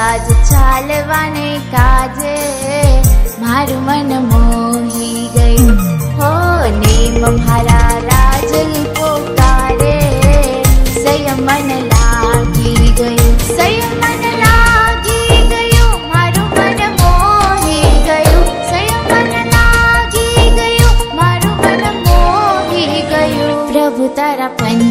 आज चालवाने काजे मारू मन मोही गयु हो नेम मारा राजन पोकारे संयम मन लागी गयु संयम मन लागी गयु मारू मन मोही गयु संयम मन लागी गयु मारू मन मोही गयु प्रभु तारा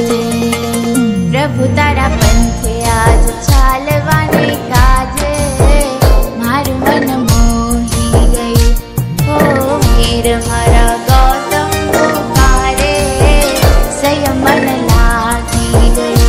पंथे आज चालवाने काजे मारू मन मोही गयु हो मीर मारा गौतम पुकारे संयम मन लागी गयु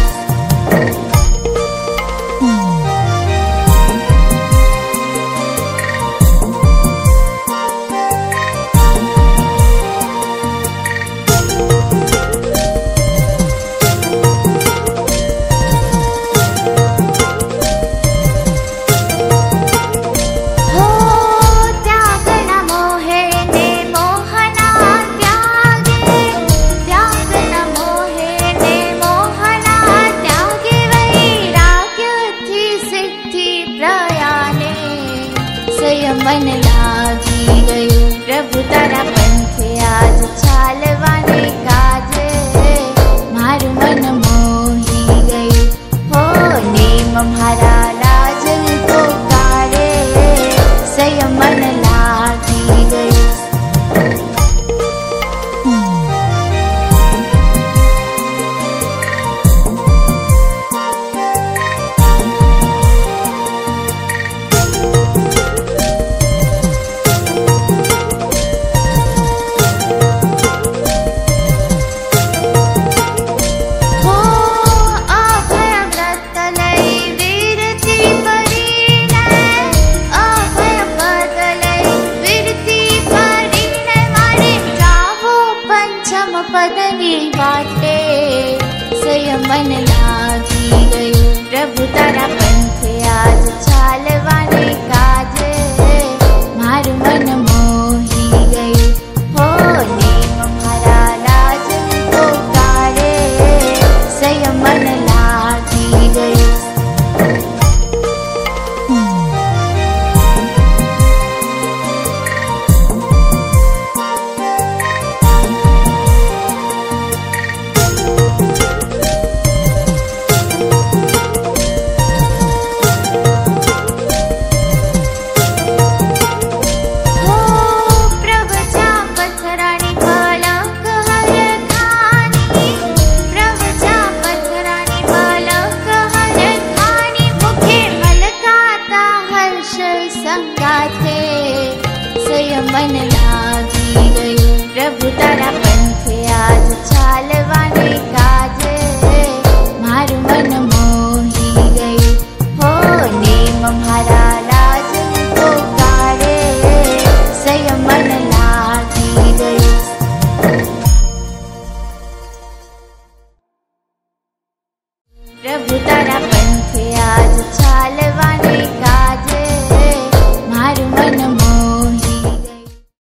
मन लागी गयु प्रभु तारा पंथे आज चालवाने काजे मारू मन मोही गयु हो नेम मारा राजन पोकारे संयम मन लागी गयु पदनी वाटे संयम मन लागी गयु प्रभु तारा पंथे आज चालवाने काजे मारू मन मोही गयु हो नेम मारा राजन पोकारे संयम मन लागी गयु संयम मन लागी गयु प्रभु तारा पंथे आज चालवाने का